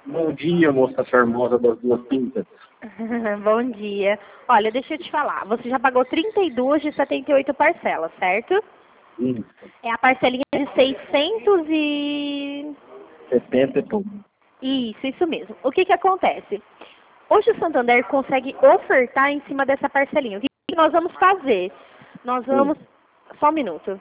Bom dia, moça charmosa das duas pintas. Bom dia. Olha, deixa eu te falar. Você já pagou 32 de 78 parcelas, certo? Isso. É a parcelinha de 600 e... 70 e pouco. Isso mesmo. O que que acontece? Hoje o Santander consegue ofertar em cima dessa parcelinha. O que que nós vamos fazer? Nós vamos... Só um minuto.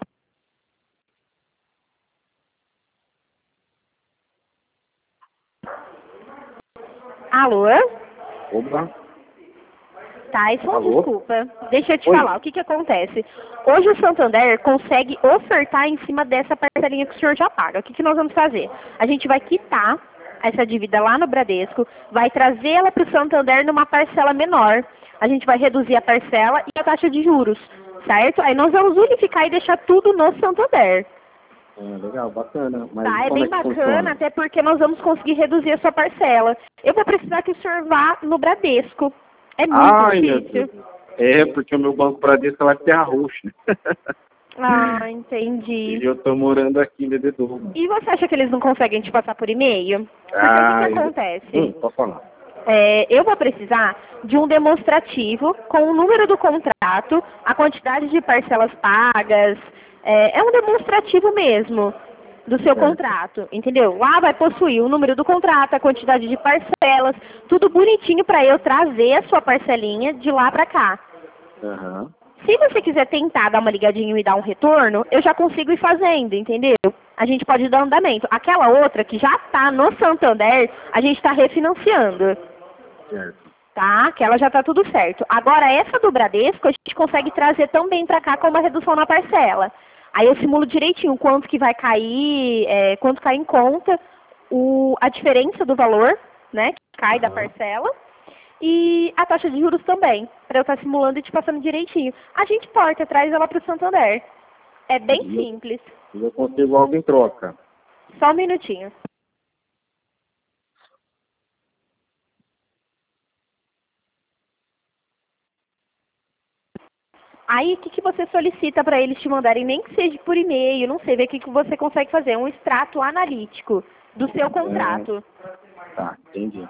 Alô? Opa. Tyson, Alô? desculpa. Deixa eu te Oi. falar. O que que acontece? Hoje o Santander consegue ofertar em cima dessa parcelinha que o senhor já paga. O que que nós vamos fazer? A gente vai quitar essa dívida lá no Bradesco, vai trazê-la para o Santander numa parcela menor. A gente vai reduzir a parcela e a taxa de juros, certo? Aí nós vamos unificar e deixar tudo no Santander. Legal, bacana. Mas Tá, é como bem que bacana, funciona? até porque nós vamos conseguir reduzir a sua parcela. Eu vou precisar que o senhor vá no Bradesco. É muito Ai, meu difícil. Deus. É, porque o meu banco Bradesco é lá de Terra Roxa. Ah, E entendi. eu tô morando aqui em Bebedouro. E você acha que eles não conseguem te passar por e-mail? Porque o que que acontece? Pode falar. Eu vou precisar de um demonstrativo com o número do contrato, a quantidade de parcelas pagas. É um demonstrativo mesmo do seu Certo. contrato, entendeu? Lá vai possuir o número do contrato, a quantidade de parcelas, tudo bonitinho para eu trazer a sua parcelinha de lá para cá. Aham. Se você quiser tentar dar uma ligadinha e me dar um retorno, eu já consigo ir fazendo, entendeu? A gente pode dar andamento. Aquela outra que já está no Santander, a gente está refinanciando, Certo. tá? Que ela já está tudo certo. Agora, essa do Bradesco, a gente consegue trazer também para cá com uma redução na parcela. Aí eu simulo direitinho quanto que vai cair, quanto cai em conta, a diferença do valor, né, que cai da parcela. E a taxa de juros também, para eu estar simulando e te passando direitinho. A gente porta, traz ela para o Santander. É bem simples. E eu consigo algo em troca. Só um minutinho. Aí, o que que você solicita para eles te mandarem, nem que seja por e-mail, não sei, ver o que que você consegue fazer. Um extrato analítico do seu contrato. Tá, entendi.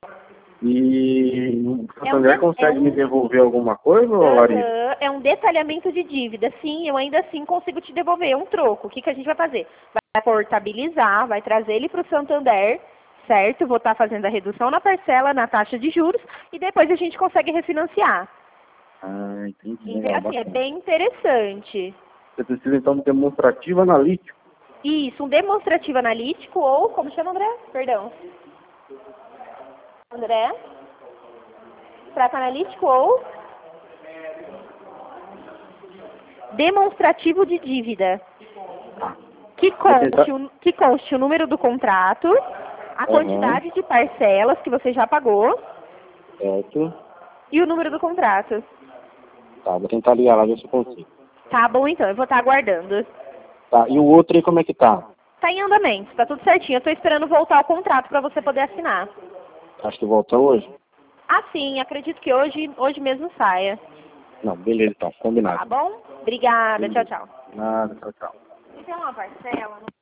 E o Santander consegue me devolver alguma coisa, Larissa? É um detalhamento de dívida. Sim, eu ainda assim consigo te devolver um troco. O que que a gente vai fazer? Vai portabilizar, vai trazer ele para o Santander, certo? Vou estar fazendo a redução na parcela, na taxa de juros, e depois a gente consegue refinanciar. Ah, entendi. Então, Legal, assim, é bacana. bem interessante. Você precisa, então, de demonstrativo analítico. Isso, um demonstrativo analítico ou, como chama, André? Perdão. André? Extrato analítico ou demonstrativo de dívida. Que conste o número do contrato, a quantidade de parcelas que você já pagou Certo. e o número do contrato. Tá, vou tentar ligar lá, ver se eu consigo. Tá bom, então, eu vou estar aguardando. Tá, e o outro aí como é que tá? Tá em andamento, tá tudo certinho. Eu tô esperando voltar o contrato para você poder assinar. Acho que volta hoje? Ah, sim, acredito que hoje mesmo saia. Não, beleza, então, combinado. Tá bom? Obrigada, tchau, tchau. Nada, tchau, tchau. Se tem uma parcela...